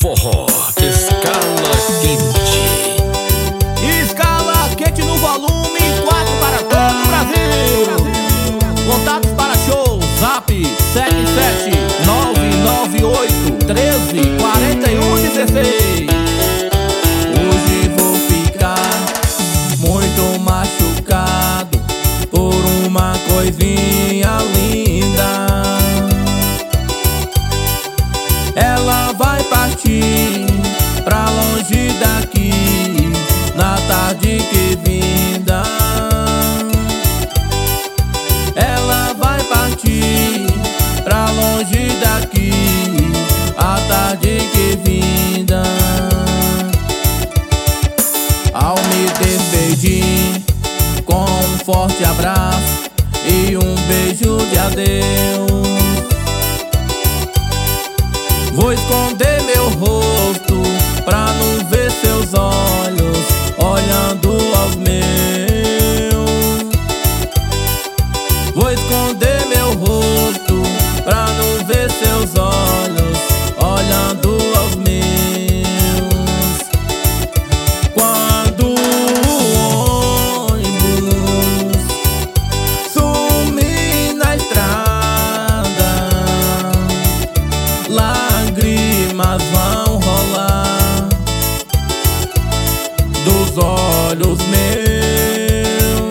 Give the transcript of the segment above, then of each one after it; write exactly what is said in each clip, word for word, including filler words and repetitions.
Forró, escala quente. Escala quente no volume quatro para todo o Brasil. Contatos para show, zap sete sete nove nove oito treze quarenta e um dezesseis. Hoje vou ficar muito machucado por uma coisinha linda. Ela vai partir pra longe daqui na tarde que vinda. Ela vai partir pra longe daqui a tarde que vinda. Ao me despedir com um forte abraço e um beijo de adeus, vou esconder meu rosto pra não ver seus olhos olhando aos meus. Vou esconder meu rosto pra não ver seus olhos olhando aos meus. Quando o ônibus sumir na estrada, lágrimas vão rolar dos olhos meus,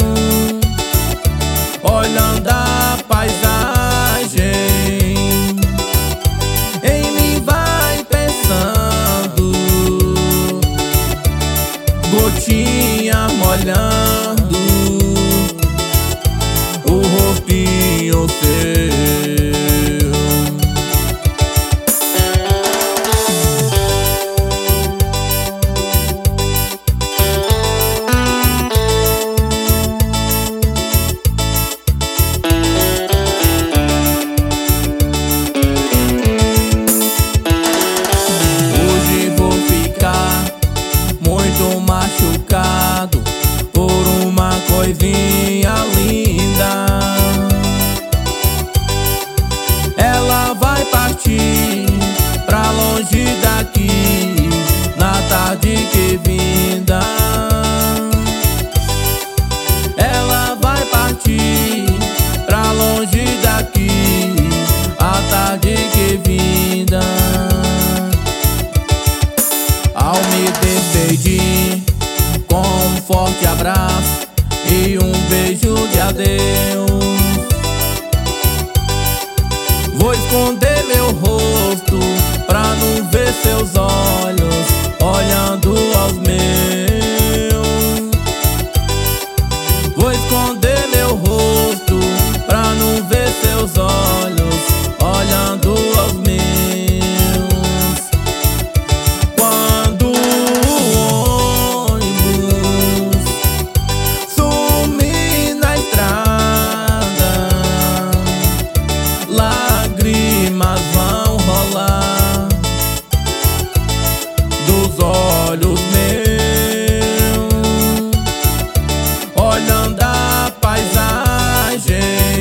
olhando a paisagem. Em mim vai pensando, gotinha molhando o rostinho seu. Machucado por uma coisinha linda. Ela vai partir pra longe daqui na tarde que vinda. Ela vai partir pra longe daqui a tarde que vinda. Ao me despedir com um forte abraço e um beijo de adeus, vou esconder meu rosto pra não ver seus olhos olhando aos meus. Vou esconder meu rosto pra não ver seus olhos olhando aos meus. Lágrimas vão rolar dos olhos meus, olhando a paisagem.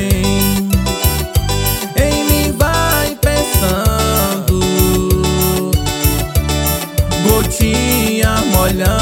Em mim vai pensando, gotinha molhando